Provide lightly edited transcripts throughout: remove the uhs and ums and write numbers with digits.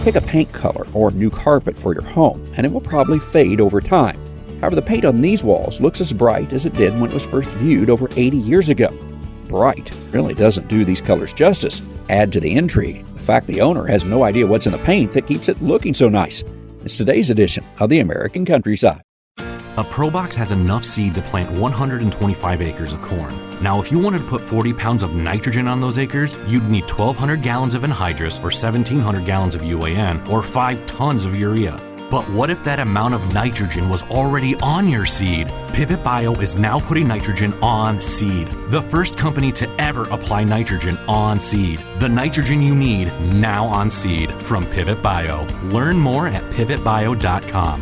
Pick a paint color or new carpet for your home, and it will probably fade over time. However, the paint on these walls looks as bright as it did when it was first viewed over 80 years ago. Bright really doesn't do these colors justice. Add to the intrigue the fact the owner has no idea what's in the paint that keeps it looking so nice. It's today's edition of the American Countryside. A ProBox has enough seed to plant 125 acres of corn. Now, if you wanted to put 40 pounds of nitrogen on those acres, you'd need 1,200 gallons of anhydrous or 1,700 gallons of UAN or 5 tons of urea. But what if that amount of nitrogen was already on your seed? Pivot Bio is now putting nitrogen on seed. The first company to ever apply nitrogen on seed. The nitrogen you need now on seed from Pivot Bio. Learn more at pivotbio.com.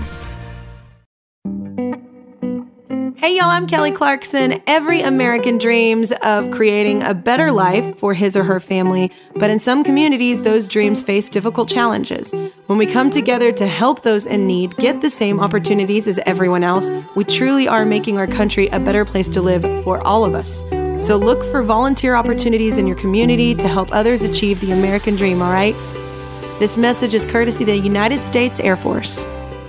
Hey y'all, I'm Kelly Clarkson. Every American dreams of creating a better life for his or her family, but in some communities, those dreams face difficult challenges. When we come together to help those in need get the same opportunities as everyone else, we truly are making our country a better place to live for all of us. So look for volunteer opportunities in your community to help others achieve the American dream, all right? This message is courtesy of the United States Air Force.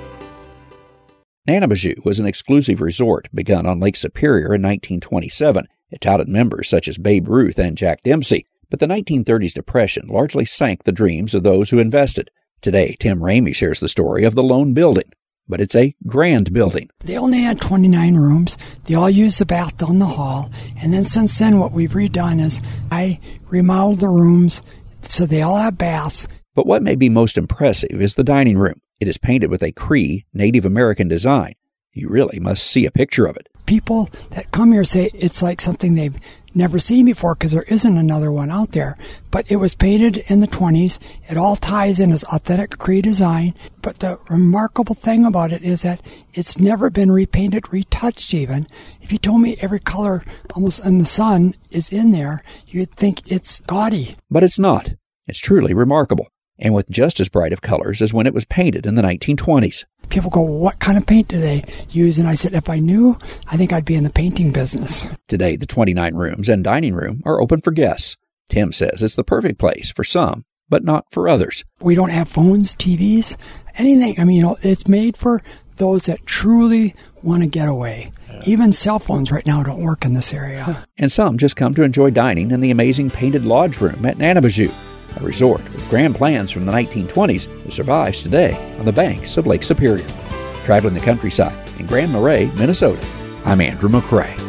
Nanabazoo was an exclusive resort begun on Lake Superior in 1927. It touted members such as Babe Ruth and Jack Dempsey, but the 1930s depression largely sank the dreams of those who invested. Today, Tim Ramey shares the story of the lone building, but it's a grand building. They only had 29 rooms. They all used the bath down the hall, and then since then what we've redone is I remodeled the rooms so they all have baths. But what may be most impressive is the dining room. It is painted with a Cree Native American design. You really must see a picture of it. People that come here say it's like something they've never seen before because there isn't another one out there. But it was painted in the 20s. It all ties in as authentic Cree design. But the remarkable thing about it is that it's never been repainted, retouched even. If you told me every color almost in the sun is in there, you'd think it's gaudy. But it's not. It's truly remarkable, and with just as bright of colors as when it was painted in the 1920s. People go, what kind of paint do they use? And I said, if I knew, I think I'd be in the painting business. Today, the 29 rooms and dining room are open for guests. Tim says it's the perfect place for some, but not for others. We don't have phones, TVs, anything. I mean, it's made for those that truly want to get away. Even cell phones right now don't work in this area. And some just come to enjoy dining in the amazing painted lodge room at Nanabazoo, a resort with grand plans from the 1920s that survives today on the banks of Lake Superior. Traveling the countryside in Grand Marais, Minnesota, I'm Andrew McCrae.